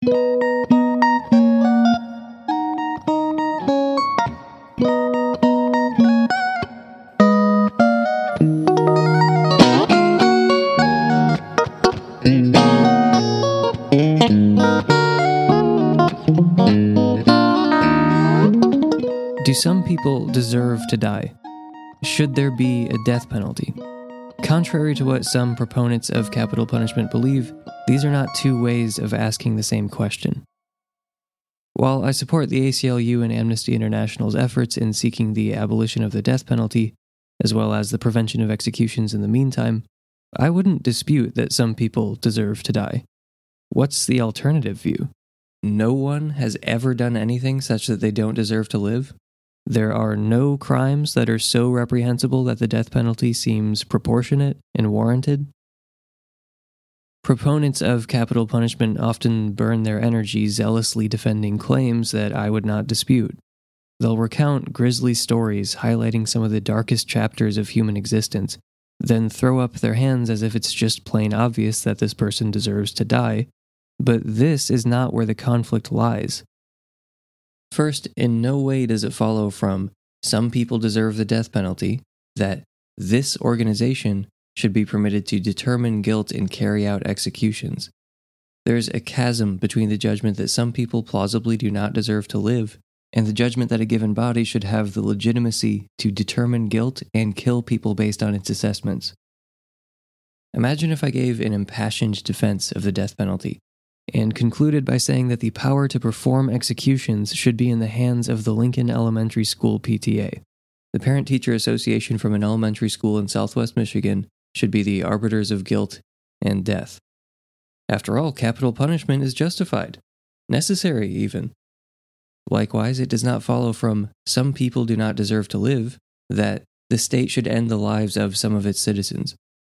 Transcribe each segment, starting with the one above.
Do some people deserve to die? Should there be a death penalty? Contrary to what some proponents of capital punishment believe, these are not two ways of asking the same question. While I support the ACLU and Amnesty International's efforts in seeking the abolition of the death penalty, as well as the prevention of executions in the meantime, I wouldn't dispute that some people deserve to die. What's the alternative view? No one has ever done anything such that they don't deserve to live? There are no crimes that are so reprehensible that the death penalty seems proportionate and warranted? Proponents of capital punishment often burn their energy zealously defending claims that I would not dispute. They'll recount grisly stories highlighting some of the darkest chapters of human existence, then throw up their hands as if it's just plain obvious that this person deserves to die. But this is not where the conflict lies. First, in no way does it follow from some people deserve the death penalty that this organization should be permitted to determine guilt and carry out executions. There's a chasm between the judgment that some people plausibly do not deserve to live and the judgment that a given body should have the legitimacy to determine guilt and kill people based on its assessments. Imagine if I gave an impassioned defense of the death penalty and concluded by saying that the power to perform executions should be in the hands of the Lincoln Elementary School PTA. The Parent-Teacher Association from an elementary school in southwest Michigan should be the arbiters of guilt and death. After all, capital punishment is justified, necessary even. Likewise, it does not follow from some people do not deserve to live that the state should end the lives of some of its citizens.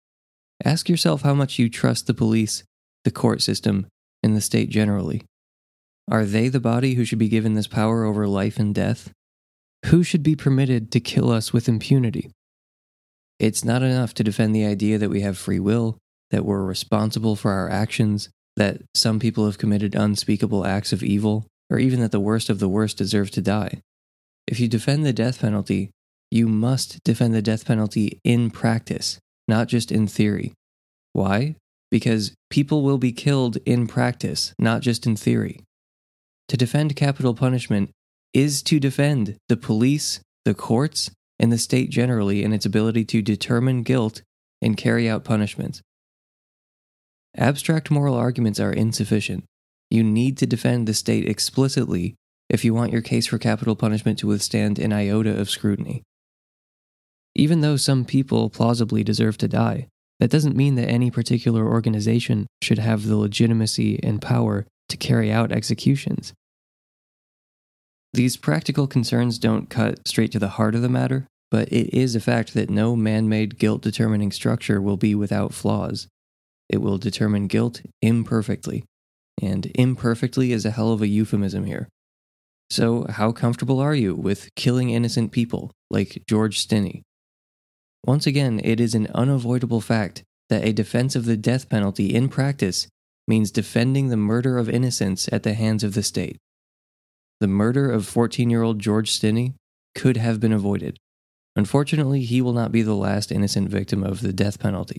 Ask yourself how much you trust the police, the court system, and the state generally. Are they the body who should be given this power over life and death? Who should be permitted to kill us with impunity? It's not enough to defend the idea that we have free will, that we're responsible for our actions, that some people have committed unspeakable acts of evil, or even that the worst of the worst deserve to die. If you defend the death penalty, you must defend the death penalty in practice, not just in theory. Why? Because people will be killed in practice, not just in theory. To defend capital punishment is to defend the police, the courts, and the state generally in its ability to determine guilt and carry out punishments. Abstract moral arguments are insufficient. You need to defend the state explicitly if you want your case for capital punishment to withstand an iota of scrutiny. Even though some people plausibly deserve to die, that doesn't mean that any particular organization should have the legitimacy and power to carry out executions. These practical concerns don't cut straight to the heart of the matter, but it is a fact that no man-made guilt-determining structure will be without flaws. It will determine guilt imperfectly, and imperfectly is a hell of a euphemism here. So how comfortable are you with killing innocent people, like George Stinney? Once again, it is an unavoidable fact that a defense of the death penalty in practice means defending the murder of innocents at the hands of the state. The murder of 14-year-old George Stinney could have been avoided. Unfortunately, he will not be the last innocent victim of the death penalty.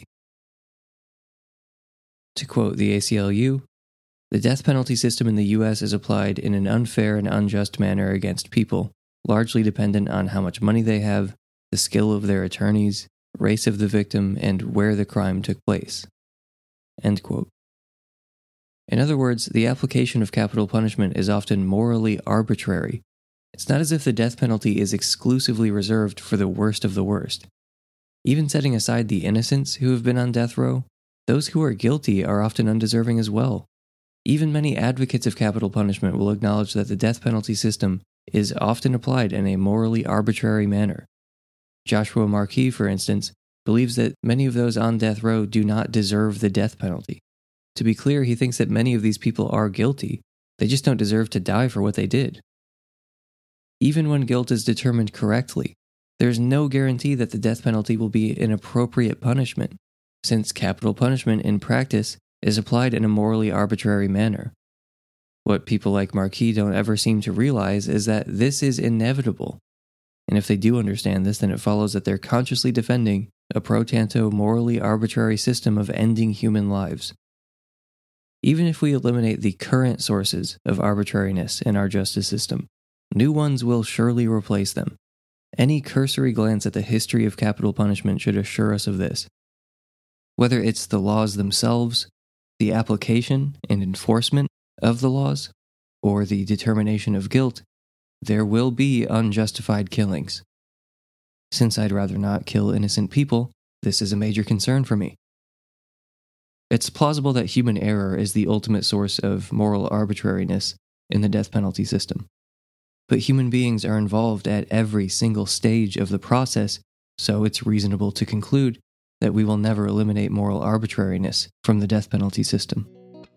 To quote the ACLU, the death penalty system in the U.S. is applied in an unfair and unjust manner against people, largely dependent on how much money they have, the skill of their attorneys, race of the victim, and where the crime took place. End quote. In other words, the application of capital punishment is often morally arbitrary. It's not as if the death penalty is exclusively reserved for the worst of the worst. Even setting aside the innocents who have been on death row, those who are guilty are often undeserving as well. Even many advocates of capital punishment will acknowledge that the death penalty system is often applied in a morally arbitrary manner. Joshua Markey, for instance, believes that many of those on death row do not deserve the death penalty. To be clear, he thinks that many of these people are guilty, they just don't deserve to die for what they did. Even when guilt is determined correctly, there's no guarantee that the death penalty will be an appropriate punishment, since capital punishment in practice is applied in a morally arbitrary manner. What people like Marquis don't ever seem to realize is that this is inevitable. And if they do understand this, then it follows that they're consciously defending a pro tanto, morally arbitrary system of ending human lives. Even if we eliminate the current sources of arbitrariness in our justice system, new ones will surely replace them. Any cursory glance at the history of capital punishment should assure us of this. Whether it's the laws themselves, the application and enforcement of the laws, or the determination of guilt, there will be unjustified killings. Since I'd rather not kill innocent people, this is a major concern for me. It's plausible that human error is the ultimate source of moral arbitrariness in the death penalty system. But human beings are involved at every single stage of the process, so it's reasonable to conclude that we will never eliminate moral arbitrariness from the death penalty system.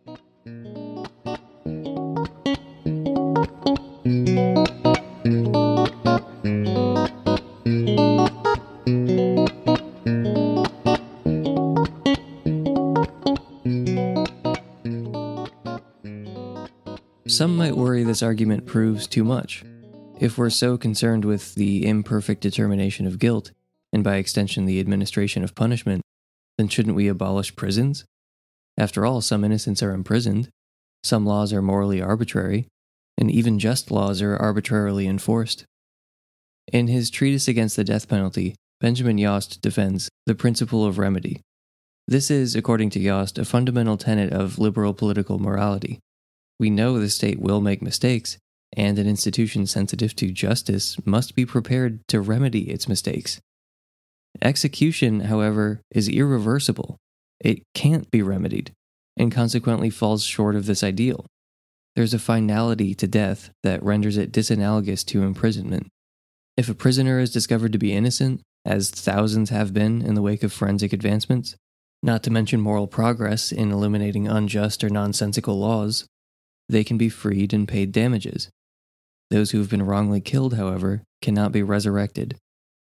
Some might worry this argument proves too much. If we're so concerned with the imperfect determination of guilt, and by extension the administration of punishment, then shouldn't we abolish prisons? After all, some innocents are imprisoned, some laws are morally arbitrary, and even just laws are arbitrarily enforced. In his treatise against the death penalty, Benjamin Yost defends the principle of remedy. This is, according to Yost, a fundamental tenet of liberal political morality. We know the state will make mistakes, and an institution sensitive to justice must be prepared to remedy its mistakes. Execution, however, is irreversible. It can't be remedied, and consequently falls short of this ideal. There's a finality to death that renders it disanalogous to imprisonment. If a prisoner is discovered to be innocent, as thousands have been in the wake of forensic advancements, not to mention moral progress in eliminating unjust or nonsensical laws, they can be freed and paid damages. Those who have been wrongly killed, however, cannot be resurrected.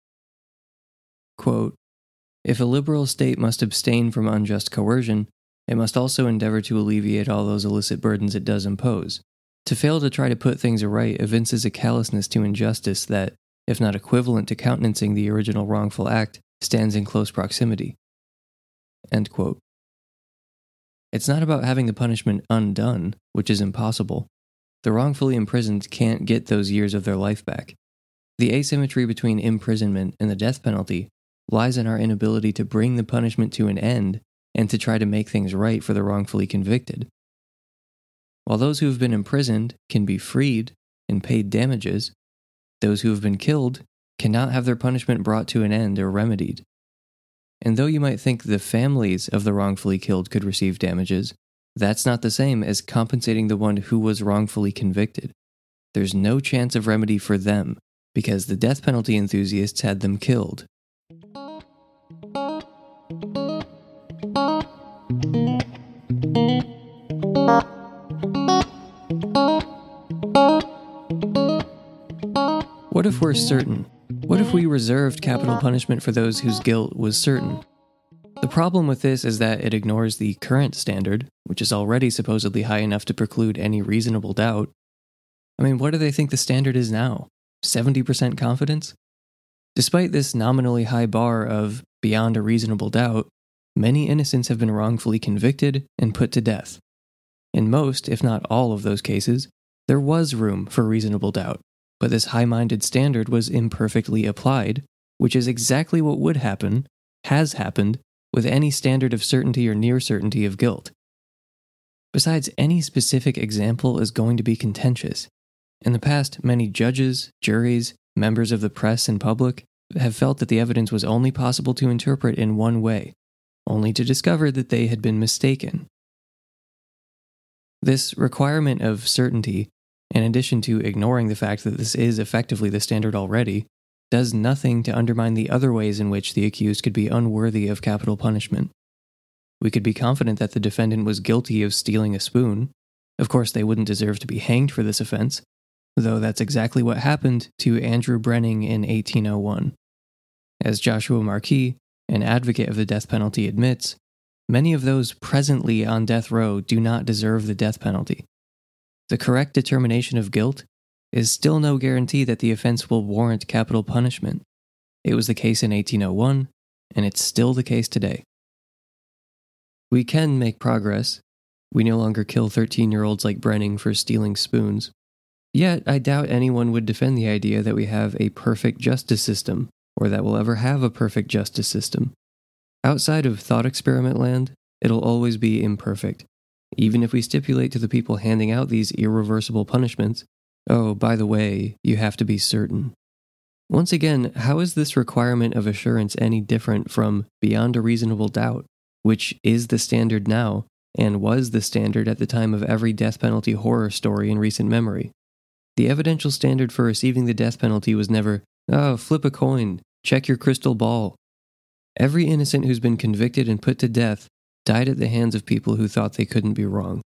Quote, "If a liberal state must abstain from unjust coercion, it must also endeavor to alleviate all those illicit burdens it does impose. To fail to try to put things aright evinces a callousness to injustice that, if not equivalent to countenancing the original wrongful act, stands in close proximity." End quote. It's not about having the punishment undone, which is impossible. The wrongfully imprisoned can't get those years of their life back. The asymmetry between imprisonment and the death penalty lies in our inability to bring the punishment to an end and to try to make things right for the wrongfully convicted. While those who have been imprisoned can be freed and paid damages, those who have been killed cannot have their punishment brought to an end or remedied. And though you might think the families of the wrongfully killed could receive damages, that's not the same as compensating the one who was wrongfully convicted. There's no chance of remedy for them, because the death penalty enthusiasts had them killed. What if we're certain? What if we reserved capital punishment for those whose guilt was certain? The problem with this is that it ignores the current standard, which is already supposedly high enough to preclude any reasonable doubt. I mean, what do they think the standard is now? 70% confidence? Despite this nominally high bar of beyond a reasonable doubt, many innocents have been wrongfully convicted and put to death. In most, if not all of those cases, there was room for reasonable doubt, but this high-minded standard was imperfectly applied, which is exactly what would happen, has happened, with any standard of certainty or near certainty of guilt. Besides, any specific example is going to be contentious. In the past, many judges, juries, members of the press and public have felt that the evidence was only possible to interpret in one way, only to discover that they had been mistaken. This requirement of certainty, in addition to ignoring the fact that this is effectively the standard already, does nothing to undermine the other ways in which the accused could be unworthy of capital punishment. We could be confident that the defendant was guilty of stealing a spoon. Of course, they wouldn't deserve to be hanged for this offense, though that's exactly what happened to Andrew Brenning in 1801. As Joshua Marquis, an advocate of the death penalty, admits, many of those presently on death row do not deserve the death penalty. The correct determination of guilt is still no guarantee that the offense will warrant capital punishment. It was the case in 1801, and it's still the case today. We can make progress. We no longer kill 13-year-olds like Brenning for stealing spoons. Yet, I doubt anyone would defend the idea that we have a perfect justice system, or that we'll ever have a perfect justice system. Outside of thought experiment land, it'll always be imperfect. Even if we stipulate to the people handing out these irreversible punishments, oh, by the way, you have to be certain. Once again, how is this requirement of assurance any different from beyond a reasonable doubt, which is the standard now, and was the standard at the time of every death penalty horror story in recent memory? The evidential standard for receiving the death penalty was never, oh, flip a coin, check your crystal ball. Every innocent who's been convicted and put to death died at the hands of people who thought they couldn't be wrong.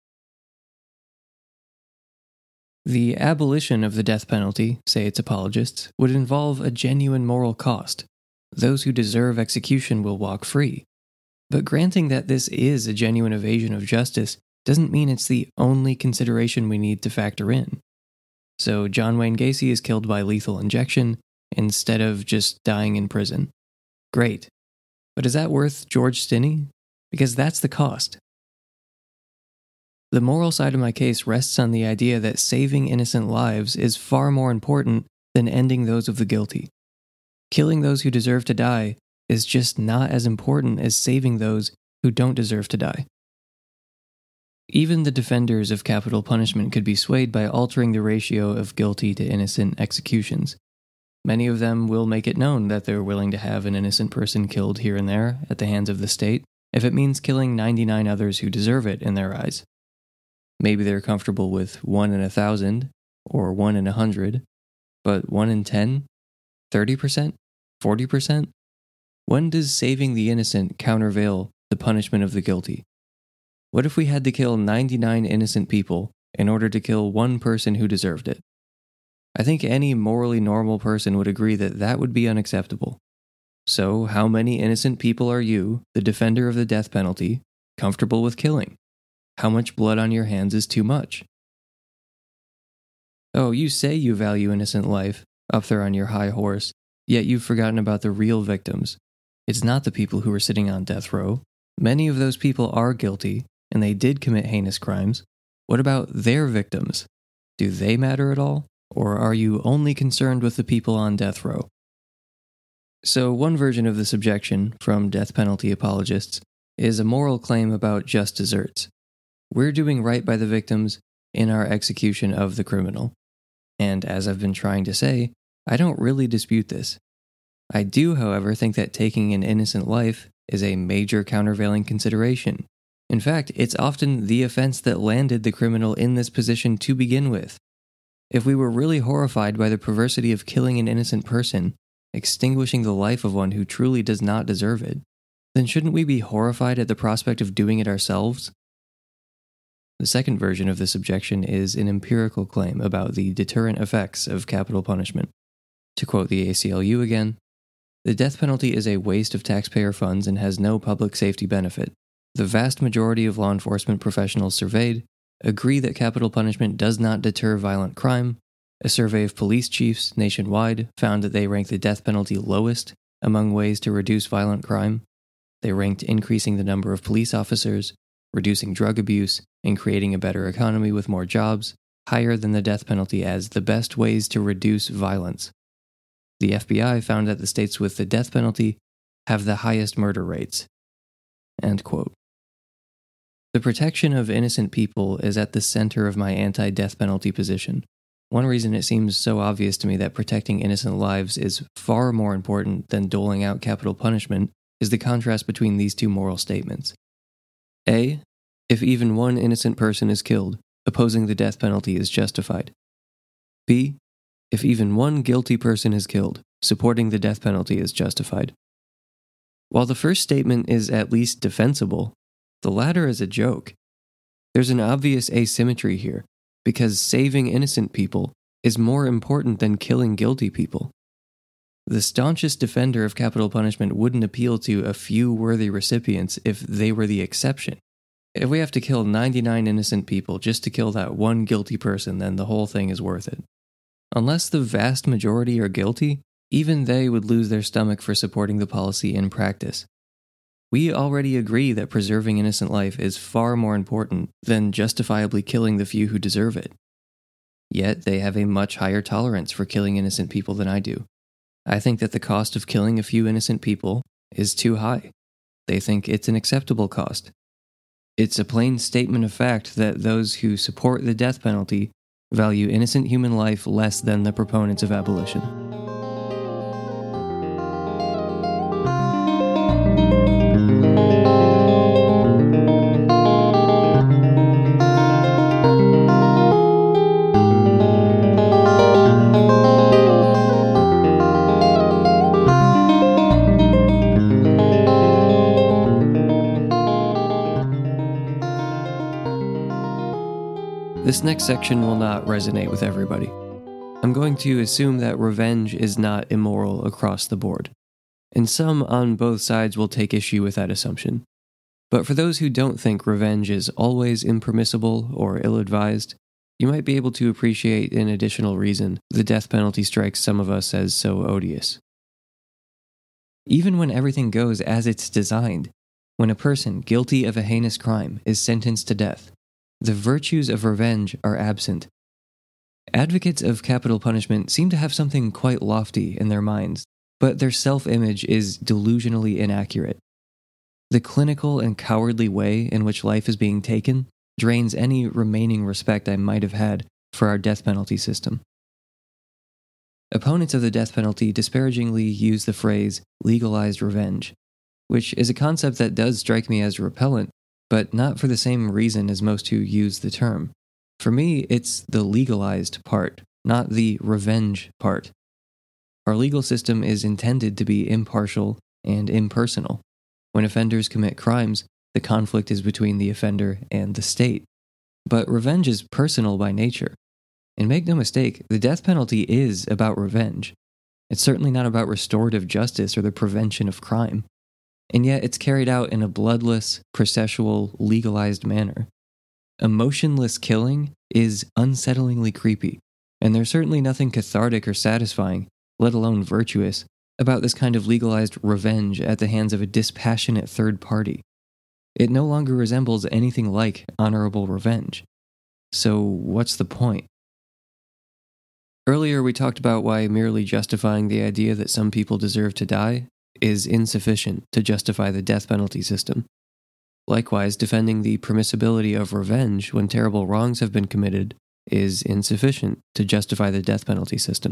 The abolition of the death penalty, say its apologists, would involve a genuine moral cost. Those who deserve execution will walk free. But granting that this is a genuine evasion of justice doesn't mean it's the only consideration we need to factor in. So John Wayne Gacy is killed by lethal injection instead of just dying in prison. Great. But is that worth George Stinney? Because that's the cost. The moral side of my case rests on the idea that saving innocent lives is far more important than ending those of the guilty. Killing those who deserve to die is just not as important as saving those who don't deserve to die. Even the defenders of capital punishment could be swayed by altering the ratio of guilty to innocent executions. Many of them will make it known that they're willing to have an innocent person killed here and there at the hands of the state, if it means killing 99 others who deserve it in their eyes. Maybe they're comfortable with 1 in 1,000, or 1 in 100, but 1 in 10? 30%? 40%? When does saving the innocent countervail the punishment of the guilty? What if we had to kill 99 innocent people in order to kill one person who deserved it? I think any morally normal person would agree that that would be unacceptable. So, how many innocent people are you, the defender of the death penalty, comfortable with killing? How much blood on your hands is too much? Oh, you say you value innocent life, up there on your high horse, yet you've forgotten about the real victims. It's not the people who are sitting on death row. Many of those people are guilty, and they did commit heinous crimes. What about their victims? Do they matter at all? Or are you only concerned with the people on death row? So one version of this objection, from death penalty apologists, is a moral claim about just deserts. We're doing right by the victims in our execution of the criminal. And as I've been trying to say, I don't really dispute this. I do, however, think that taking an innocent life is a major countervailing consideration. In fact, it's often the offense that landed the criminal in this position to begin with. If we were really horrified by the perversity of killing an innocent person, extinguishing the life of one who truly does not deserve it, then shouldn't we be horrified at the prospect of doing it ourselves? The second version of this objection is an empirical claim about the deterrent effects of capital punishment. To quote the ACLU again, the death penalty is a waste of taxpayer funds and has no public safety benefit. The vast majority of law enforcement professionals surveyed agree that capital punishment does not deter violent crime. A survey of police chiefs nationwide found that they ranked the death penalty lowest among ways to reduce violent crime. They ranked increasing the number of police officers, reducing drug abuse, and creating a better economy with more jobs, higher than the death penalty as the best ways to reduce violence. The FBI found that the states with the death penalty have the highest murder rates. End quote. The protection of innocent people is at the center of my anti-death penalty position. One reason it seems so obvious to me that protecting innocent lives is far more important than doling out capital punishment is the contrast between these two moral statements. A. If even one innocent person is killed, opposing the death penalty is justified. B. If even one guilty person is killed, supporting the death penalty is justified. While the first statement is at least defensible, the latter is a joke. There's an obvious asymmetry here, because saving innocent people is more important than killing guilty people. The staunchest defender of capital punishment wouldn't appeal to a few worthy recipients if they were the exception. If we have to kill 99 innocent people just to kill that one guilty person, then the whole thing is worth it. Unless the vast majority are guilty, even they would lose their stomach for supporting the policy in practice. We already agree that preserving innocent life is far more important than justifiably killing the few who deserve it. Yet they have a much higher tolerance for killing innocent people than I do. I think that the cost of killing a few innocent people is too high. They think it's an acceptable cost. It's a plain statement of fact that those who support the death penalty value innocent human life less than the proponents of abolition. This next section will not resonate with everybody. I'm going to assume that revenge is not immoral across the board, and some on both sides will take issue with that assumption. But for those who don't think revenge is always impermissible or ill-advised, you might be able to appreciate an additional reason the death penalty strikes some of us as so odious. Even when everything goes as it's designed, when a person guilty of a heinous crime is sentenced to death, the virtues of revenge are absent. Advocates of capital punishment seem to have something quite lofty in their minds, but their self-image is delusionally inaccurate. The clinical and cowardly way in which life is being taken drains any remaining respect I might have had for our death penalty system. Opponents of the death penalty disparagingly use the phrase legalized revenge, which is a concept that does strike me as repellent, but not for the same reason as most who use the term. For me, it's the legalized part, not the revenge part. Our legal system is intended to be impartial and impersonal. When offenders commit crimes, the conflict is between the offender and the state. But revenge is personal by nature. And make no mistake, the death penalty is about revenge. It's certainly not about restorative justice or the prevention of crime. And yet it's carried out in a bloodless, processual, legalized manner. Emotionless killing is unsettlingly creepy, and there's certainly nothing cathartic or satisfying, let alone virtuous, about this kind of legalized revenge at the hands of a dispassionate third party. It no longer resembles anything like honorable revenge. So what's the point? Earlier we talked about why merely justifying the idea that some people deserve to die is insufficient to justify the death penalty system. Likewise, defending the permissibility of revenge when terrible wrongs have been committed is insufficient to justify the death penalty system.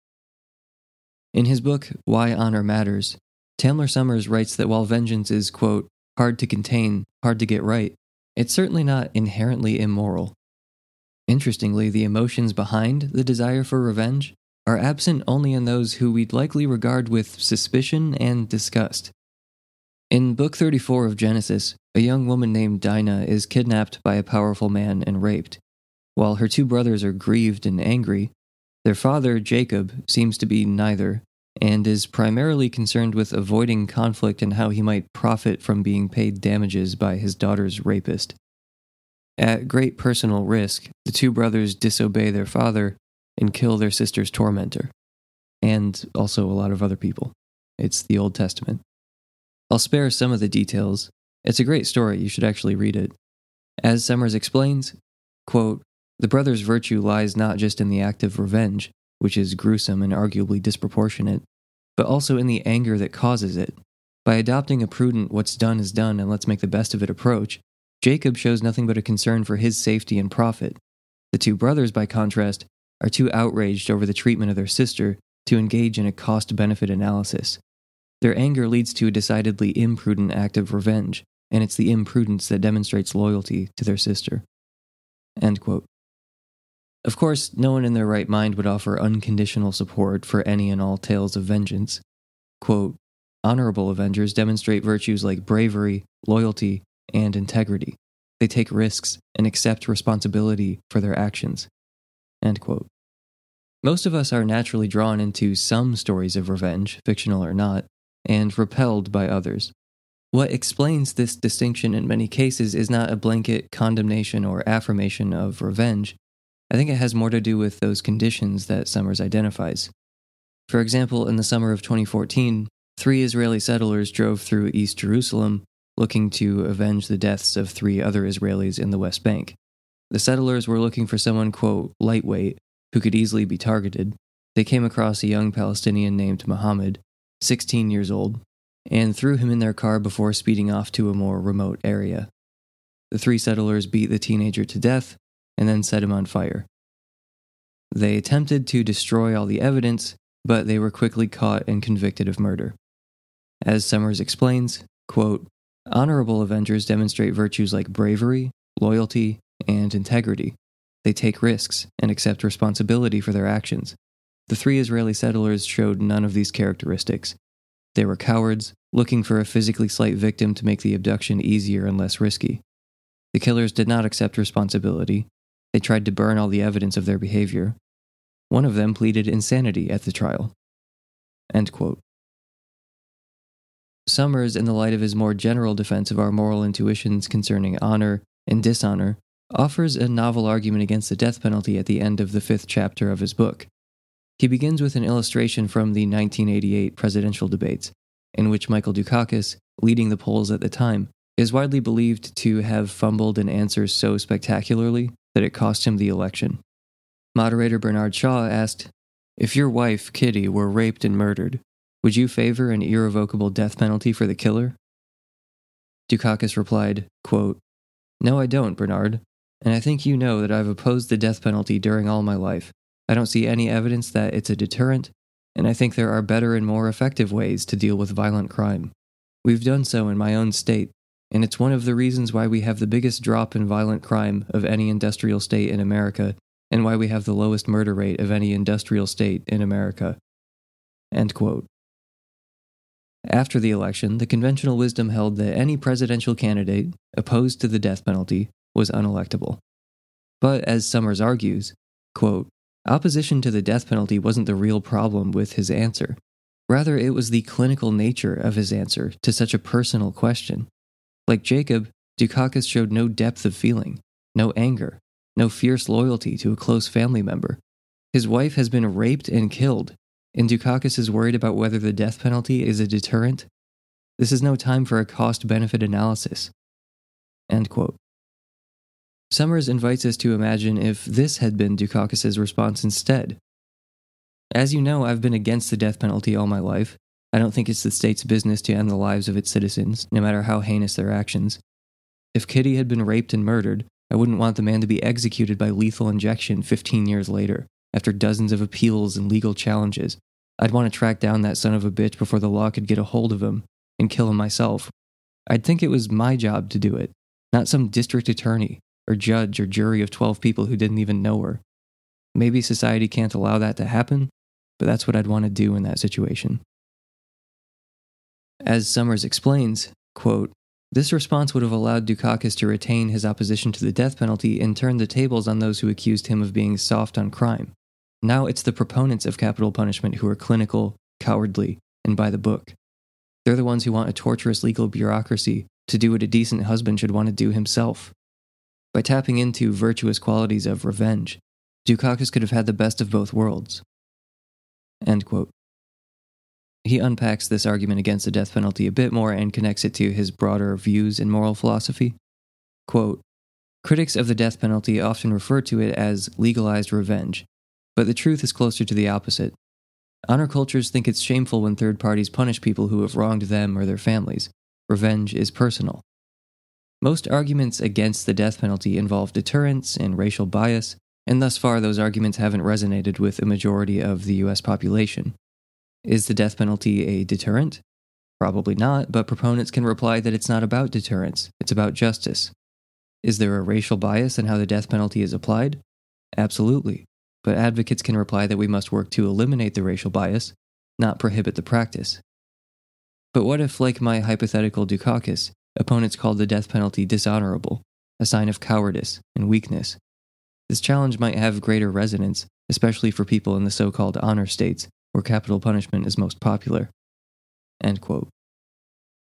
In his book, Why Honor Matters, Tamler Sommers writes that while vengeance is, quote, hard to contain, hard to get right, it's certainly not inherently immoral. Interestingly, the emotions behind the desire for revenge are absent only in those who we'd likely regard with suspicion and disgust. In Book 34 of Genesis, a young woman named Dinah is kidnapped by a powerful man and raped. While her two brothers are grieved and angry, their father, Jacob, seems to be neither, and is primarily concerned with avoiding conflict and how he might profit from being paid damages by his daughter's rapist. At great personal risk, the two brothers disobey their father and kill their sister's tormentor, and also a lot of other people. It's the Old Testament. I'll spare some of the details. It's a great story, you should actually read it. As Sommers explains, quote, the brothers' virtue lies not just in the act of revenge, which is gruesome and arguably disproportionate, but also in the anger that causes it. By adopting a prudent what's done is done and let's make the best of it approach, Jacob shows nothing but a concern for his safety and profit. The two brothers, by contrast, are too outraged over the treatment of their sister to engage in a cost-benefit analysis. Their anger leads to a decidedly imprudent act of revenge, and it's the imprudence that demonstrates loyalty to their sister. End quote. Of course, no one in their right mind would offer unconditional support for any and all tales of vengeance. Quote, honorable avengers demonstrate virtues like bravery, loyalty, and integrity. They take risks and accept responsibility for their actions. End quote. Most of us are naturally drawn into some stories of revenge, fictional or not, and repelled by others. What explains this distinction in many cases is not a blanket condemnation or affirmation of revenge. I think it has more to do with those conditions that Summers identifies. For example, in the summer of 2014, 3 Israeli settlers drove through East Jerusalem looking to avenge the deaths of 3 other Israelis in the West Bank. The settlers were looking for someone, quote, lightweight, who could easily be targeted. They came across a young Palestinian named Muhammad, 16 years old, and threw him in their car before speeding off to a more remote area. The 3 settlers beat the teenager to death and then set him on fire. They attempted to destroy all the evidence, but they were quickly caught and convicted of murder. As Summers explains, quote, honorable avengers demonstrate virtues like bravery, loyalty, and integrity. They take risks and accept responsibility for their actions. The 3 Israeli settlers showed none of these characteristics. They were cowards, looking for a physically slight victim to make the abduction easier and less risky. The killers did not accept responsibility. They tried to burn all the evidence of their behavior. One of them pleaded insanity at the trial. End quote. Summers, in the light of his more general defense of our moral intuitions concerning honor and dishonor, offers a novel argument against the death penalty at the end of the 5th chapter of his book. He begins with an illustration from the 1988 presidential debates, in which Michael Dukakis, leading the polls at the time, is widely believed to have fumbled an answer so spectacularly that it cost him the election. Moderator Bernard Shaw asked, "If your wife, Kitty, were raped and murdered, would you favor an irrevocable death penalty for the killer?" Dukakis replied, quote, "No, I don't, Bernard, and I think you know that I've opposed the death penalty during all my life. I don't see any evidence that it's a deterrent, and I think there are better and more effective ways to deal with violent crime. We've done so in my own state, and it's one of the reasons why we have the biggest drop in violent crime of any industrial state in America, and why we have the lowest murder rate of any industrial state in America." End quote. After the election, the conventional wisdom held that any presidential candidate opposed to the death penalty was unelectable. But as Summers argues, quote, opposition to the death penalty wasn't the real problem with his answer. Rather, it was the clinical nature of his answer to such a personal question. Like Jacob, Dukakis showed no depth of feeling, no anger, no fierce loyalty to a close family member. His wife has been raped and killed, and Dukakis is worried about whether the death penalty is a deterrent. This is no time for a cost-benefit analysis. End quote. Summers invites us to imagine if this had been Dukakis' response instead. As you know, I've been against the death penalty all my life. I don't think it's the state's business to end the lives of its citizens, no matter how heinous their actions. If Kitty had been raped and murdered, I wouldn't want the man to be executed by lethal injection 15 years later, after dozens of appeals and legal challenges. I'd want to track down that son of a bitch before the law could get a hold of him, and kill him myself. I'd think it was my job to do it, not some district attorney, or judge or jury of 12 people who didn't even know her. Maybe society can't allow that to happen, but that's what I'd want to do in that situation. As Summers explains, quote, this response would have allowed Dukakis to retain his opposition to the death penalty and turn the tables on those who accused him of being soft on crime. Now it's the proponents of capital punishment who are clinical, cowardly, and by the book. They're the ones who want a torturous legal bureaucracy to do what a decent husband should want to do himself. By tapping into virtuous qualities of revenge, Dukakis could have had the best of both worlds. End quote. He unpacks this argument against the death penalty a bit more and connects it to his broader views in moral philosophy. Quote, critics of the death penalty often refer to it as legalized revenge, but the truth is closer to the opposite. Honor cultures think it's shameful when third parties punish people who have wronged them or their families. Revenge is personal. Most arguments against the death penalty involve deterrence and racial bias, and thus far those arguments haven't resonated with a majority of the US population. Is the death penalty a deterrent? Probably not, but proponents can reply that it's not about deterrence, it's about justice. Is there a racial bias in how the death penalty is applied? Absolutely, but advocates can reply that we must work to eliminate the racial bias, not prohibit the practice. But what if, like my hypothetical Dukakis, opponents called the death penalty dishonorable, a sign of cowardice and weakness? This challenge might have greater resonance, especially for people in the so-called honor states, where capital punishment is most popular. End quote.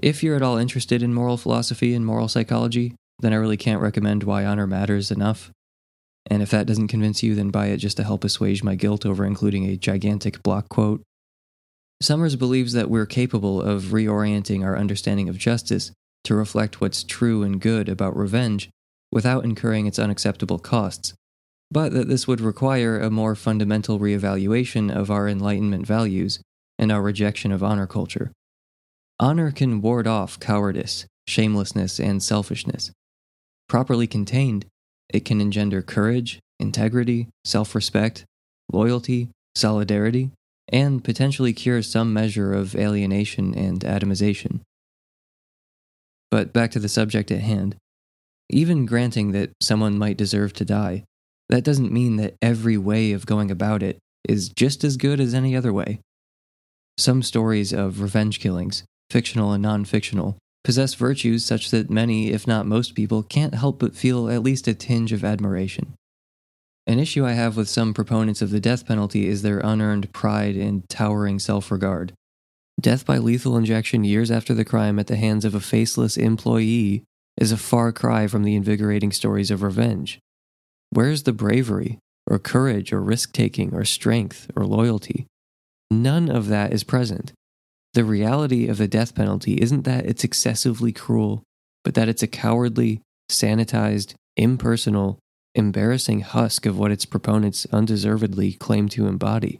If you're at all interested in moral philosophy and moral psychology, then I really can't recommend Why Honor Matters enough. And if that doesn't convince you, then buy it just to help assuage my guilt over including a gigantic block quote. Summers believes that we're capable of reorienting our understanding of justice to reflect what's true and good about revenge without incurring its unacceptable costs, but that this would require a more fundamental reevaluation of our Enlightenment values and our rejection of honor culture. Honor can ward off cowardice, shamelessness, and selfishness. Properly contained, it can engender courage, integrity, self-respect, loyalty, solidarity, and potentially cure some measure of alienation and atomization. But back to the subject at hand. Even granting that someone might deserve to die, that doesn't mean that every way of going about it is just as good as any other way. Some stories of revenge killings, fictional and non-fictional, possess virtues such that many, if not most people, can't help but feel at least a tinge of admiration. An issue I have with some proponents of the death penalty is their unearned pride and towering self-regard. Death by lethal injection years after the crime at the hands of a faceless employee is a far cry from the invigorating stories of revenge. Where's the bravery, or courage, or risk-taking, or strength, or loyalty? None of that is present. The reality of the death penalty isn't that it's excessively cruel, but that it's a cowardly, sanitized, impersonal, embarrassing husk of what its proponents undeservedly claim to embody.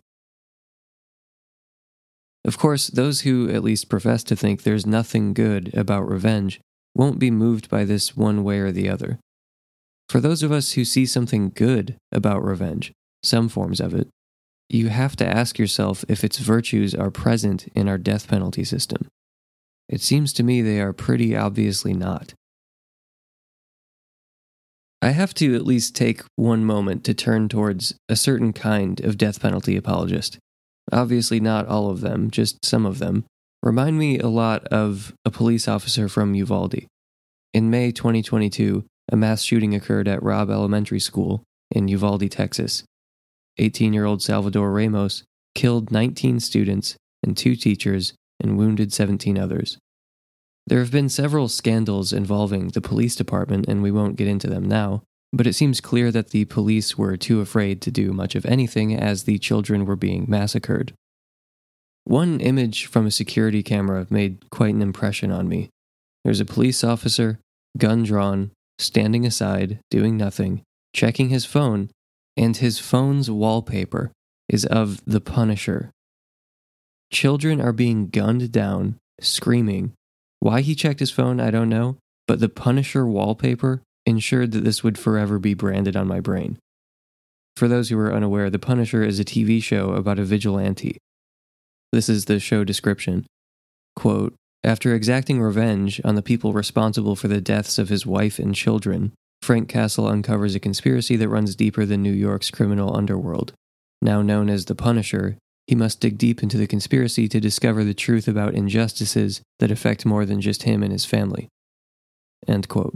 Of course, those who at least profess to think there's nothing good about revenge won't be moved by this one way or the other. For those of us who see something good about revenge, some forms of it, you have to ask yourself if its virtues are present in our death penalty system. It seems to me they are pretty obviously not. I have to at least take one moment to turn towards a certain kind of death penalty apologist. Obviously not all of them, just some of them. Remind me a lot of a police officer from Uvalde. In May 2022, a mass shooting occurred at Robb Elementary School in Uvalde, Texas. 18-year-old Salvador Ramos killed 19 students and 2 teachers and wounded 17 others. There have been several scandals involving the police department, and we won't get into them now, but it seems clear that the police were too afraid to do much of anything as the children were being massacred. One image from a security camera made quite an impression on me. There's a police officer, gun drawn, standing aside, doing nothing, checking his phone, and his phone's wallpaper is of The Punisher. Children are being gunned down, screaming. Why he checked his phone, I don't know, but The Punisher wallpaper ensured that this would forever be branded on my brain. For those who are unaware, The Punisher is a TV show about a vigilante. This is the show description. Quote, after exacting revenge on the people responsible for the deaths of his wife and children, Frank Castle uncovers a conspiracy that runs deeper than New York's criminal underworld. Now known as The Punisher, he must dig deep into the conspiracy to discover the truth about injustices that affect more than just him and his family. End quote.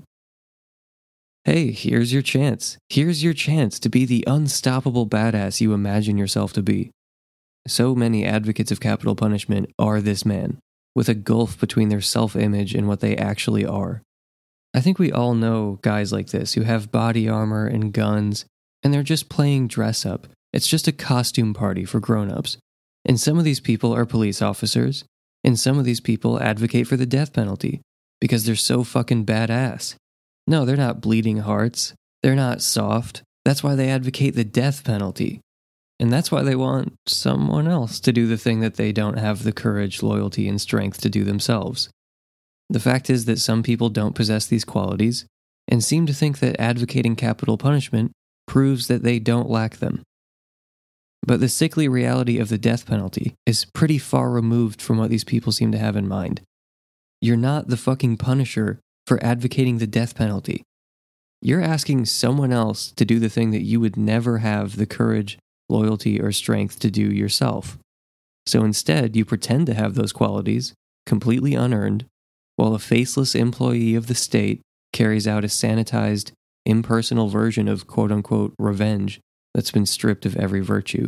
Hey, here's your chance. Here's your chance to be the unstoppable badass you imagine yourself to be. So many advocates of capital punishment are this man, with a gulf between their self-image and what they actually are. I think we all know guys like this who have body armor and guns, and they're just playing dress up. It's just a costume party for grown-ups. And some of these people are police officers, and some of these people advocate for the death penalty because they're so fucking badass. No, they're not bleeding hearts. They're not soft. That's why they advocate the death penalty. And that's why they want someone else to do the thing that they don't have the courage, loyalty, and strength to do themselves. The fact is that some people don't possess these qualities and seem to think that advocating capital punishment proves that they don't lack them. But the sickly reality of the death penalty is pretty far removed from what these people seem to have in mind. You're not the fucking Punisher for advocating the death penalty. You're asking someone else to do the thing that you would never have the courage, loyalty, or strength to do yourself. So instead, you pretend to have those qualities, completely unearned, while a faceless employee of the state carries out a sanitized, impersonal version of quote-unquote revenge that's been stripped of every virtue.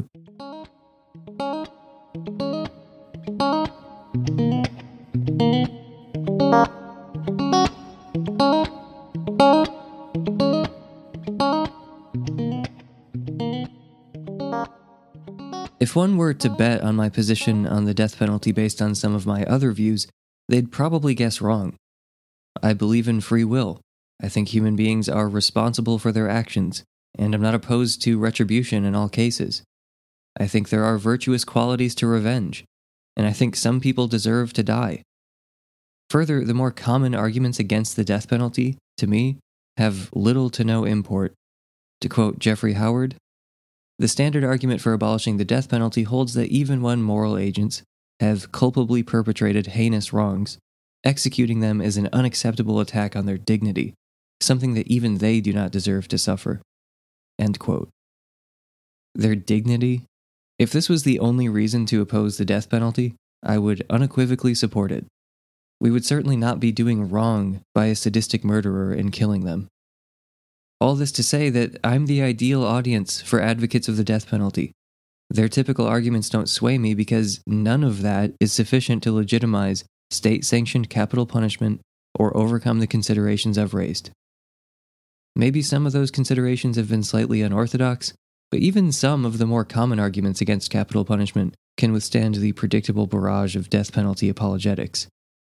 If one were to bet on my position on the death penalty based on some of my other views, they'd probably guess wrong. I believe in free will. I think human beings are responsible for their actions, and I'm not opposed to retribution in all cases. I think there are virtuous qualities to revenge, and I think some people deserve to die. Further, the more common arguments against the death penalty, to me, have little to no import. To quote Jeffrey Howard, "The standard argument for abolishing the death penalty holds that even when moral agents have culpably perpetrated heinous wrongs, executing them is an unacceptable attack on their dignity, something that even they do not deserve to suffer." End quote. Their dignity? If this was the only reason to oppose the death penalty, I would unequivocally support it. We would certainly not be doing wrong by a sadistic murderer in killing them. All this to say that I'm the ideal audience for advocates of the death penalty. Their typical arguments don't sway me because none of that is sufficient to legitimize state-sanctioned capital punishment or overcome the considerations I've raised. Maybe some of those considerations have been slightly unorthodox, but even some of the more common arguments against capital punishment can withstand the predictable barrage of death penalty apologetics.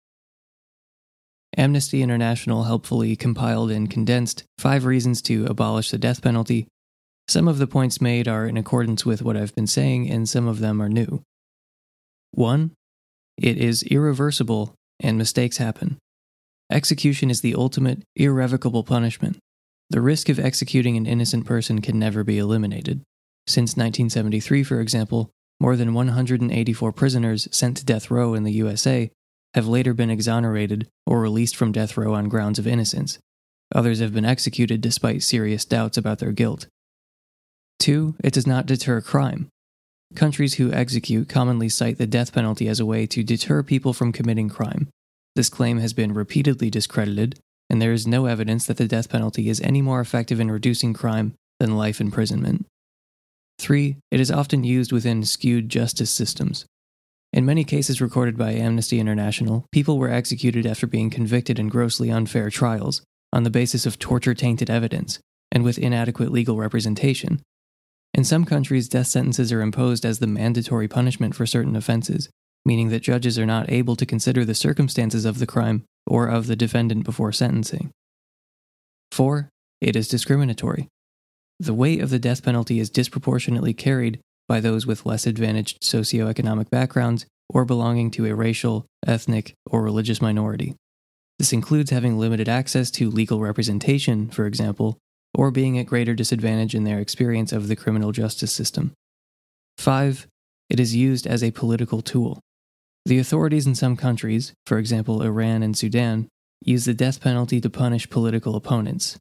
Amnesty International helpfully compiled and condensed 5 reasons to abolish the death penalty. Some of the points made are in accordance with what I've been saying, and some of them are new. 1. It is irreversible, and mistakes happen. Execution is the ultimate, irrevocable punishment. The risk of executing an innocent person can never be eliminated. Since 1973, for example, more than 184 prisoners sent to death row in the USA have later been exonerated or released from death row on grounds of innocence. Others have been executed despite serious doubts about their guilt. 2. It does not deter crime. Countries who execute commonly cite the death penalty as a way to deter people from committing crime. This claim has been repeatedly discredited, and there is no evidence that the death penalty is any more effective in reducing crime than life imprisonment. 3. It is often used within skewed justice systems. In many cases recorded by Amnesty International, people were executed after being convicted in grossly unfair trials, on the basis of torture-tainted evidence, and with inadequate legal representation. In some countries, death sentences are imposed as the mandatory punishment for certain offenses, meaning that judges are not able to consider the circumstances of the crime or of the defendant before sentencing. 4. It is discriminatory. The weight of the death penalty is disproportionately carried by those with less advantaged socioeconomic backgrounds or belonging to a racial, ethnic, or religious minority. This includes having limited access to legal representation, for example, or being at greater disadvantage in their experience of the criminal justice system. 5. It is used as a political tool. The authorities in some countries, for example Iran and Sudan, use the death penalty to punish political opponents.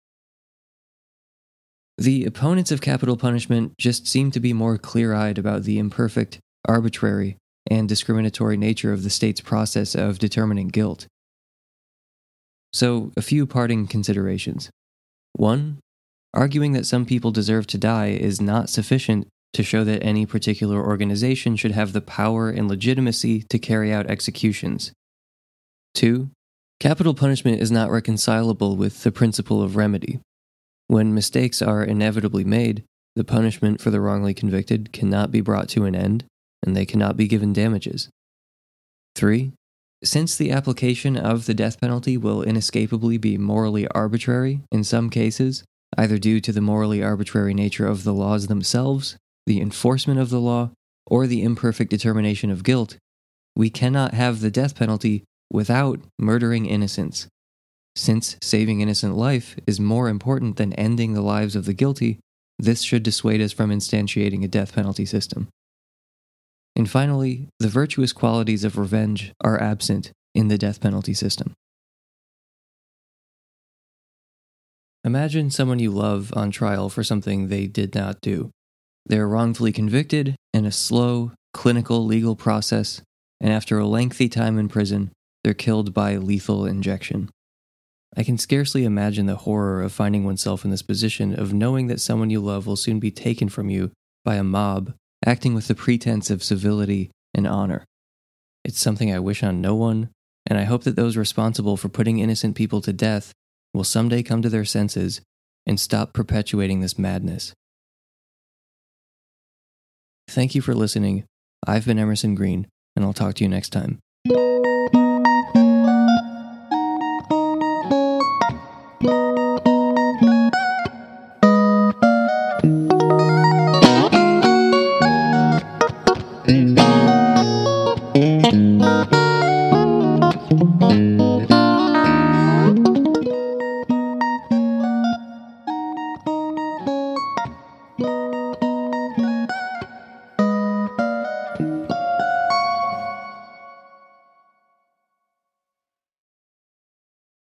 The opponents of capital punishment just seem to be more clear-eyed about the imperfect, arbitrary, and discriminatory nature of the state's process of determining guilt. So, a few parting considerations. 1. Arguing that some people deserve to die is not sufficient to show that any particular organization should have the power and legitimacy to carry out executions. 2. Capital punishment is not reconcilable with the principle of remedy. When mistakes are inevitably made, the punishment for the wrongly convicted cannot be brought to an end, and they cannot be given damages. 3. Since the application of the death penalty will inescapably be morally arbitrary in some cases, either due to the morally arbitrary nature of the laws themselves, the enforcement of the law, or the imperfect determination of guilt, we cannot have the death penalty without murdering innocents. Since saving innocent life is more important than ending the lives of the guilty, this should dissuade us from instantiating a death penalty system. And finally, the virtuous qualities of revenge are absent in the death penalty system. Imagine someone you love on trial for something they did not do. They're wrongfully convicted in a slow, clinical legal process, and after a lengthy time in prison, they're killed by lethal injection. I can scarcely imagine the horror of finding oneself in this position of knowing that someone you love will soon be taken from you by a mob acting with the pretense of civility and honor. It's something I wish on no one, and I hope that those responsible for putting innocent people to death will someday come to their senses and stop perpetuating this madness. Thank you for listening. I've been Emerson Green, and I'll talk to you next time.